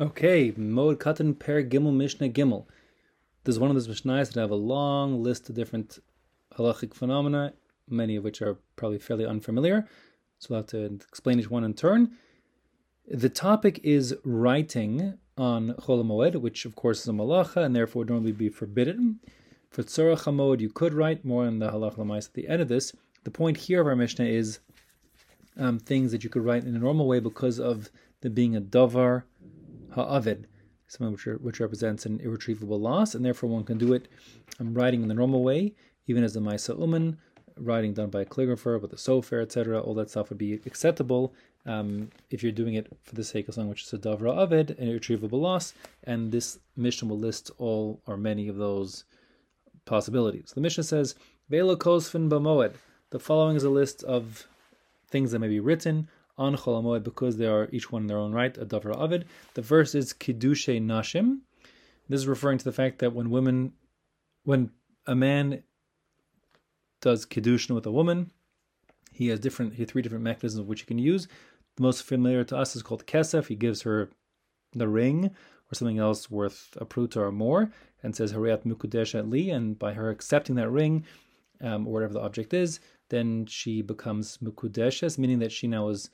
Okay, Moed Katan Per Gimel Mishnah Gimel. This is one of those Mishnahs that have a long list of different halachic phenomena, many of which are probably fairly unfamiliar. So we'll have to explain each one in turn. The topic is writing on Chol HaMoed, which of course is a malacha and therefore would normally be forbidden. For Tzorach HaMoed you could write, more on the halach l'mais at the end of this. The point here of our Mishnah is things that you could write in a normal way because of there being a davar ha'avid, something which represents an irretrievable loss, and therefore one can do it writing in the normal way, even as the Maisa Uman, writing done by a calligrapher with a sofer, etc. All that stuff would be acceptable if you're doing it for the sake of something which is a davra avid, an irretrievable loss, and this Mishnah will list all or many of those possibilities. The Mishnah says, Velo kosfin b'moed. The following is a list of things that may be written on Chol HaMoed because they are each one in their own right, a davra avid. The first is kiddushay nashim. This is referring to the fact that when a man does kiddushin with a woman, he has three different mechanisms which he can use. The most familiar to us is called kesef. He gives her the ring or something else worth a pruta or more, and says Harayat Mukudesha li, and by her accepting that ring, or whatever the object is, then she becomes Mukudeshes, meaning that she now is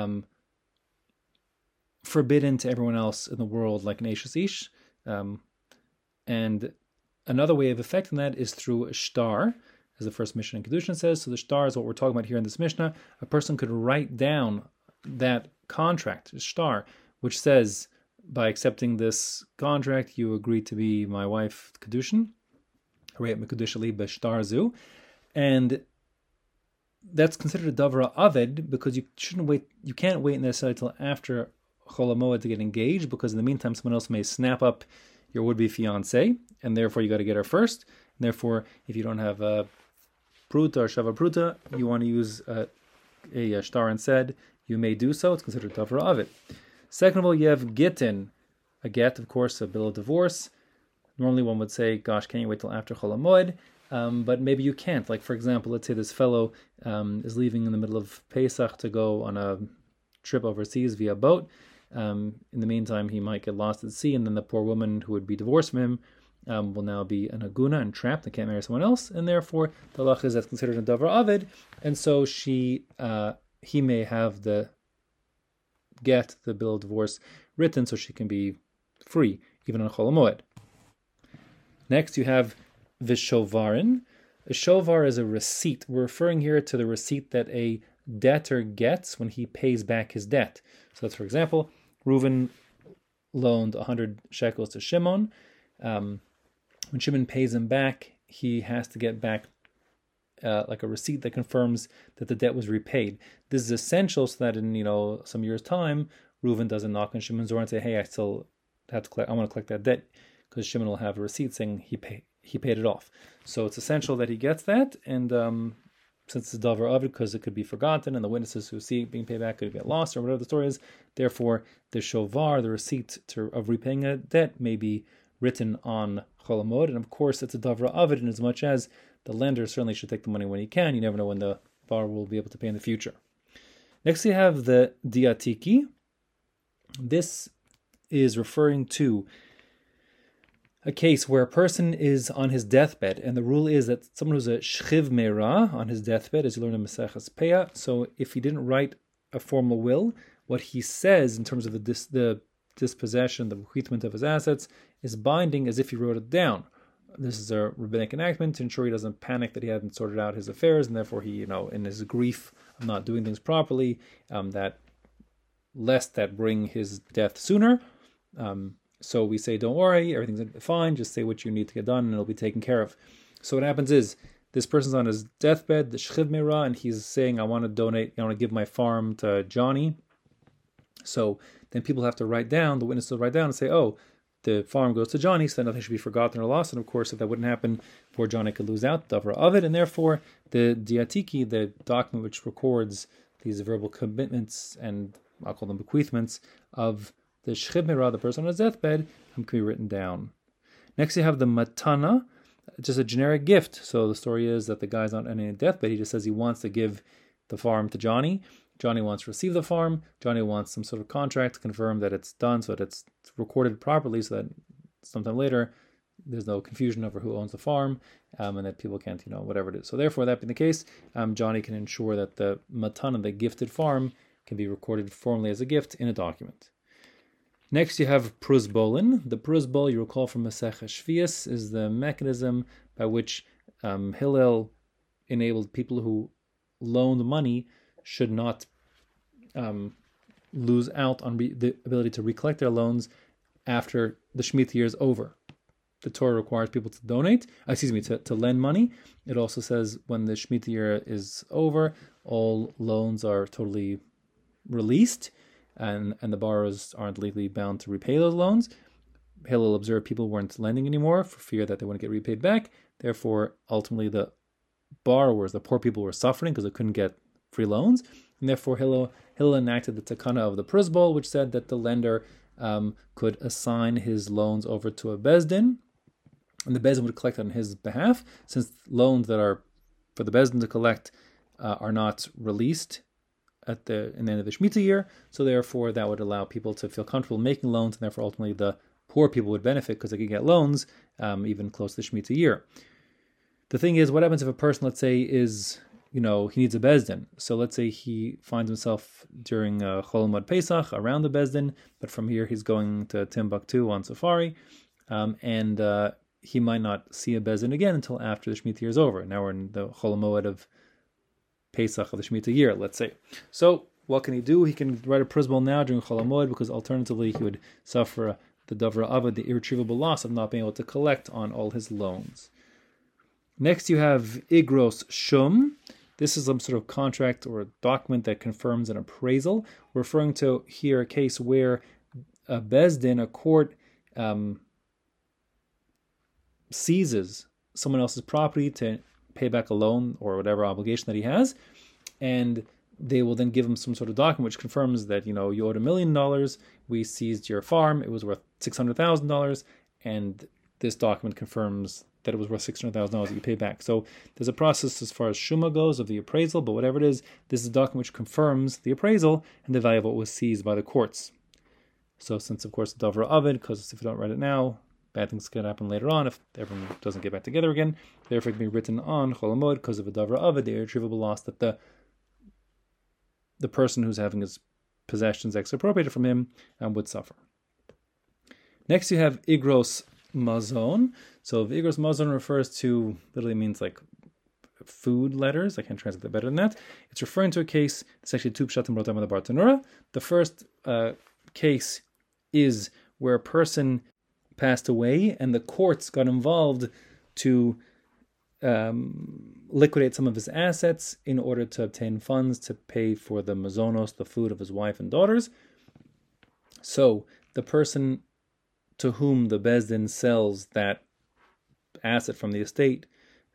forbidden to everyone else in the world, like an Eishes Ish. And another way of affecting that is through a shtar, as the first Mishnah in Kedushin says. So the shtar is what we're talking about here in this Mishnah. A person could write down that contract, a shtar, which says, by accepting this contract, you agree to be my wife, Kedushin. And that's considered a davra aved because you can't wait necessarily till after Chol HaMoed to get engaged, because in the meantime someone else may snap up your would-be fiance, and therefore you got to get her first. And therefore, if you don't have a pruta or shava pruta, you want to use a shtar instead, you may do so. It's considered davra aved. Second of all, you have gittin, a get, of course, a bill of divorce. Normally one would say, gosh, can't you wait till after Chol HaMoed? But maybe you can't. Like, for example, let's say this fellow is leaving in the middle of Pesach to go on a trip overseas via boat. In the meantime, he might get lost at sea, and then the poor woman who would be divorced from him will now be an aguna and trapped and can't marry someone else, and therefore the halach is that's considered a davar avid, and so he may have the bill of divorce written so she can be free, even on Chol HaMoed. Next, you have vishovarin. A shovar is a receipt. We're referring here to the receipt that a debtor gets when he pays back his debt. So that's, for example, Reuven loaned 100 shekels to Shimon. When Shimon pays him back, he has to get back like a receipt that confirms that the debt was repaid. This is essential so that in some years' time, Reuven doesn't knock on Shimon's door and say, "Hey, I still have to collect. I want to collect that debt," because Shimon will have a receipt saying he paid it off. So it's essential that he gets that, and since it's davar avid, because it could be forgotten, and the witnesses who see it being paid back could get lost, or whatever the story is, therefore the shovar, the receipt of repaying a debt, may be written on Chol HaMoed, and of course it's a davar avid in as much as the lender certainly should take the money when he can. You never know when the borrower will be able to pay in the future. Next you have the diatiki. This is referring to a case where a person is on his deathbed, and the rule is that someone who's a shchiv meira on his deathbed, as you learn in Maseches Peah, so if he didn't write a formal will, what he says in terms of the dispossession, the bequeathment of his assets, is binding as if he wrote it down. This is a rabbinic enactment to ensure he doesn't panic that he hadn't sorted out his affairs, and therefore he, in his grief of not doing things properly, lest that bring his death sooner. So we say, don't worry, everything's fine, just say what you need to get done and it'll be taken care of. So what happens is, this person's on his deathbed, the shchiv meira, and he's saying, I want to give my farm to Johnny. So then people have to write down, the witnesses will write down and say, oh, the farm goes to Johnny, so nothing should be forgotten or lost. And of course, if that wouldn't happen, poor Johnny could lose out, davra avid, and therefore the diatiki, the document which records these verbal commitments, and I'll call them bequeathments, of the shchiv meira, the person on his deathbed, can be written down. Next you have the matana, just a generic gift. So the story is that the guy's not on any deathbed, he just says he wants to give the farm to Johnny. Johnny wants to receive the farm. Johnny wants some sort of contract to confirm that it's done, so that it's recorded properly, so that sometime later there's no confusion over who owns the farm, and that people can't, whatever it is. So therefore, that being the case, Johnny can ensure that the matana, the gifted farm, can be recorded formally as a gift in a document. Next, you have pruzbolin. The pruzbol, you recall from Masechah Shvius, is the mechanism by which Hillel enabled people who loaned money should not lose out on the ability to recollect their loans after the Shemitah year is over. The Torah requires people to to lend money. It also says when the Shemitah year is over, all loans are totally released, and the borrowers aren't legally bound to repay those loans. Hillel observed people weren't lending anymore for fear that they wouldn't get repaid back. Therefore, ultimately, the borrowers, the poor people, were suffering because they couldn't get free loans. And therefore, Hillel enacted the takana of the pruzbol, which said that the lender could assign his loans over to a bezdin, and the bezdin would collect on his behalf, since loans that are for the bezdin to collect are not released in the end of the Shemitah year. So therefore, that would allow people to feel comfortable making loans, and therefore, ultimately, the poor people would benefit because they could get loans even close to the Shemitah year. The thing is, what happens if a person, let's say, is, he needs a bezdin. So let's say he finds himself during Chol Hamoed Pesach around the bezdin, but from here he's going to Timbuktu on safari, and he might not see a bezdin again until after the Shemitah year is over. Now we're in the Chol Hamoed of Pesach of the Shemitah year, let's say. So what can he do? He can write a pruzbol now during Chol Hamoed, because alternatively he would suffer the Davra Avad, the irretrievable loss of not being able to collect on all his loans. Next, you have Igros Shum. This is some sort of contract or a document that confirms an appraisal. We're referring to here a case where a bezdin, a court, seizes someone else's property to pay back a loan or whatever obligation that he has, and they will then give him some sort of document which confirms that, you owed $1 million, we seized your farm, it was worth $600,000, and this document confirms that it was worth $600,000 that you pay back. So there's a process as far as Shuma goes of the appraisal, but whatever it is, this is a document which confirms the appraisal and the value of what was seized by the courts. So since, of course, the Davra Avid, because if you don't write it now, bad things can happen later on if everyone doesn't get back together again. Therefore, it can be written on Chol Hamoed because of a Davra Avid, the irretrievable loss that the person who's having his possessions expropriated from him would suffer. Next, you have Igros Mazon. So Igros Mazon refers to, literally means like food letters. I can't translate that better than that. It's referring to a case, it's actually two pshatim brought down by the Bartanura. The first case is where a person passed away and the courts got involved to liquidate some of his assets in order to obtain funds to pay for the mazonos, the food of his wife and daughters. So the person to whom the bezdin sells that asset from the estate,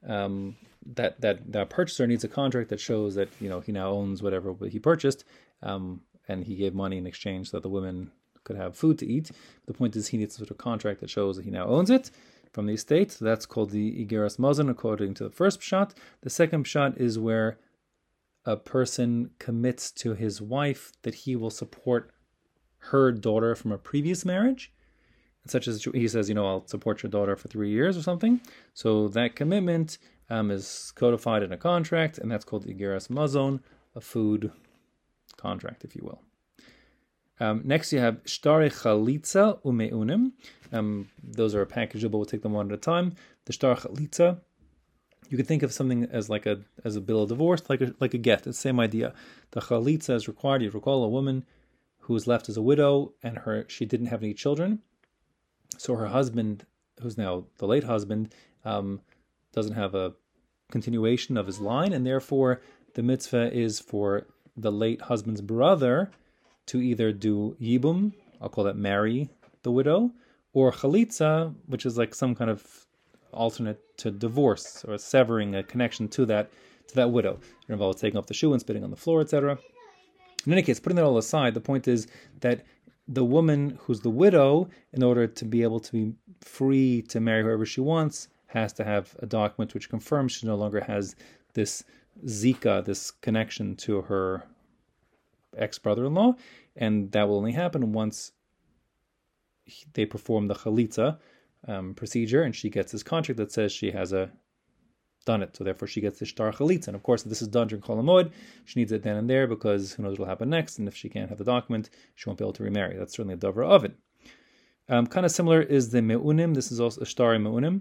that purchaser needs a contract that shows that he now owns whatever he purchased, and he gave money in exchange so that the women could have food to eat. The point is, he needs a sort of contract that shows that he now owns it from the estate. So that's called the Igeras Mazon, according to the first pshat. The second pshat is where a person commits to his wife that he will support her daughter from a previous marriage, such as he says, I'll support your daughter for 3 years or something. So that commitment is codified in a contract, and that's called the Igeras Mazon, a food contract, if you will. Next, you have Shtare Chalitza Umeunim. Those are packageable. We'll take them one at a time. The Shtare Chalitza, you could think of something as a bill of divorce, like a get. It's the same idea. The Chalitza is required. You recall a woman who was left as a widow, and she didn't have any children. So her husband, who's now the late husband, doesn't have a continuation of his line, and therefore the mitzvah is for the late husband's brother to either do yibum, I'll call that marry the widow, or chalitza, which is like some kind of alternate to divorce or severing a connection to that widow. It involves taking off the shoe and spitting on the floor, etc. In any case, putting that all aside, the point is that the woman who's the widow, in order to be able to be free to marry whoever she wants, has to have a document which confirms she no longer has this zika, this connection to her ex-brother-in-law, and that will only happen once they perform the chalitza procedure, and she gets this contract that says she has done it. So therefore she gets the shtar chalitza. And of course, if this is done during Chol Hamoed, she needs it then and there, because who knows what will happen next, and if she can't have the document, she won't be able to remarry. That's certainly a davar ovid. Kind of similar is the meunim. This is also a shtar meunim.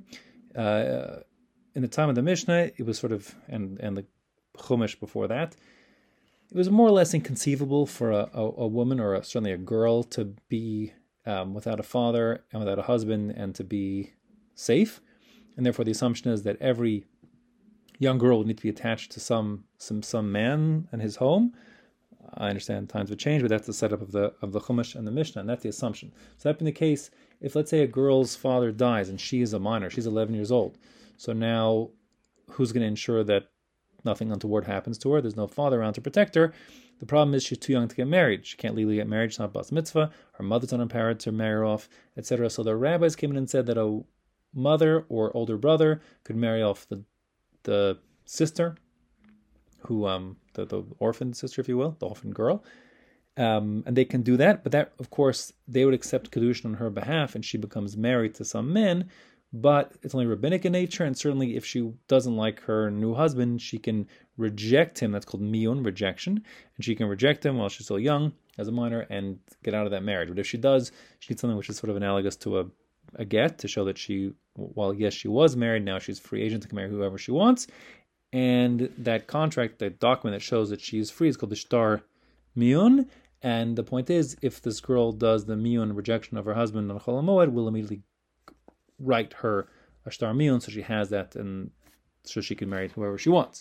In the time of the Mishnah, it was sort of, and the Chumash before that, it was more or less inconceivable for a woman, or certainly a girl, to be without a father and without a husband and to be safe. And therefore the assumption is that every young girl would need to be attached to some man and his home. I understand times would change, but that's the setup of the Chumash and the Mishnah, and that's the assumption. So that being the case, if let's say a girl's father dies and she is a minor, she's 11 years old, so now who's going to ensure that nothing untoward happens to her? There's no father around to protect her. The problem is she's too young to get married. She can't legally get married. She's not bas mitzvah. Her mother's unempowered to marry her off, etc. So the rabbis came in and said that a mother or older brother could marry off the sister, who the orphan sister, if you will, the orphan girl, and they can do that. But that, of course, they would accept kedushin on her behalf, and she becomes married to some men. But it's only rabbinic in nature, and certainly if she doesn't like her new husband, she can reject him. That's called miyun, rejection, and she can reject him while she's still young, as a minor, and get out of that marriage. But if she does, she needs something which is sort of analogous to a get, to show that she, while yes, she was married, now she's free agent to marry whoever she wants. And that contract, that document that shows that she's free, is called the shtar miyun. And the point is, if this girl does the miyun, rejection of her husband on Chol Hamoed, will immediately write her a shtar miyun, so she has that, and so she can marry whoever she wants.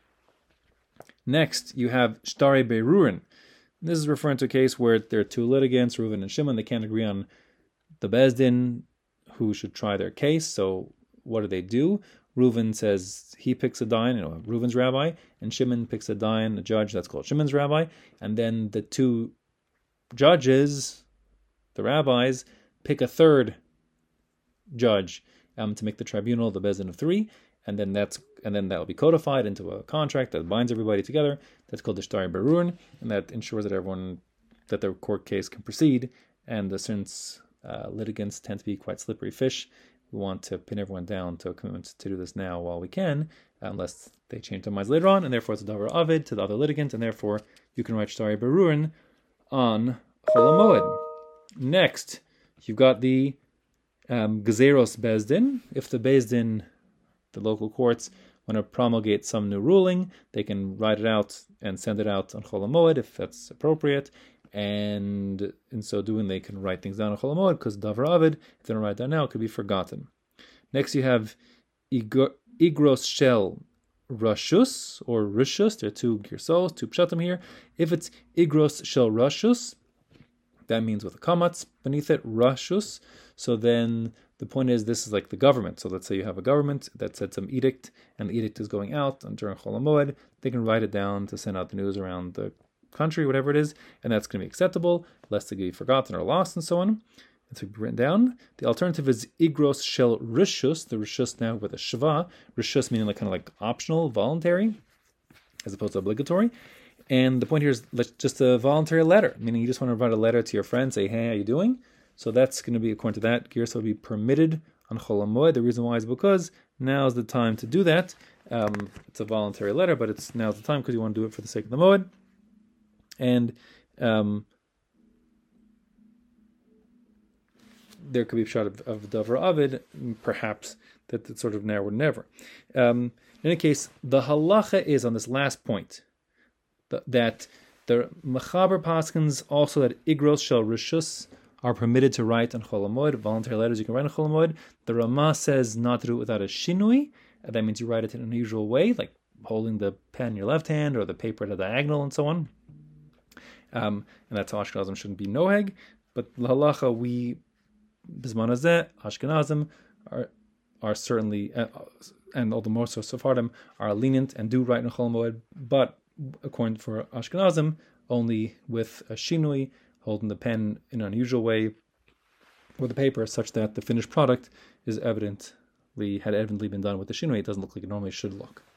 Next, you have shtare berurin. This is referring to a case where there are two litigants, Reuven and Shimon. They can't agree on the Beis Din who should try their case. So what do? Reuven says he picks a dayan, Reuven's rabbi, and Shimon picks a dayan, a judge, that's called Shimon's rabbi. And then the two judges, the rabbis, pick a third judge to make the tribunal, the Beis Din of three, and then that will be codified into a contract that binds everybody together. That's called the shtare berurin, and that ensures that their court case can proceed. And since litigants tend to be quite slippery fish, we want to pin everyone down to a commitment to do this now while we can, unless they change their minds later on, and therefore it's a davar avid to the other litigant, and therefore you can write shtare berurin on Chol Hamoed. Next, you've got the Gezeros Beis Din. If the Beis Din, the local courts, want to promulgate some new ruling, they can write it out and send it out on Chol Hamoed if that's appropriate. And in so doing, they can write things down on Chol Hamoed, because davar avid, if they don't write it down now, it could be forgotten. Next, you have igros shel rashus or rishus. There are two girsos, two pshatim here. If it's igros shel rashus, that means with a kamatz beneath it, rashus. So then the point is, this is like the government. So let's say you have a government that said some edict, and the edict is going out during Chol Hamoed. They can write it down to send out the news around the country, whatever it is, and that's going to be acceptable, lest it be forgotten or lost, and so on. And so written down. The alternative is igros shel rishus, the rishus now with a shva, rishus meaning like kind of like optional, voluntary, as opposed to obligatory. And the point here is just a voluntary letter, meaning you just want to write a letter to your friend, say, hey, how you doing? So that's going to be, according to that, girsa would be permitted on Chol Hamoed. The reason why is because now is the time to do that. It's a voluntary letter, but it's now's the time because you want to do it for the sake of the Moed. And there could be a shot of davar avid, perhaps that it's sort of now or never. In any case, the halacha is on this last point that the mechaber paskins also that igros shel rishus are permitted to write on Chol Hamoed, voluntary letters you can write on Chol Hamoed. The Ramah says not to do it without a shinui. That means you write it in an unusual way, like holding the pen in your left hand or the paper at a diagonal and so on. And that's how Ashkenazim shouldn't be noheg. But the halacha, we, Bisman Hazeh, Ashkenazim, are certainly, and all the more so Sephardim, are lenient and do write in Chol Hamoed, but according for Ashkenazim, only with a shinui, holding the pen in an unusual way with the paper, such that the finished product is evidently been done with the shinui. It doesn't look like it normally should look.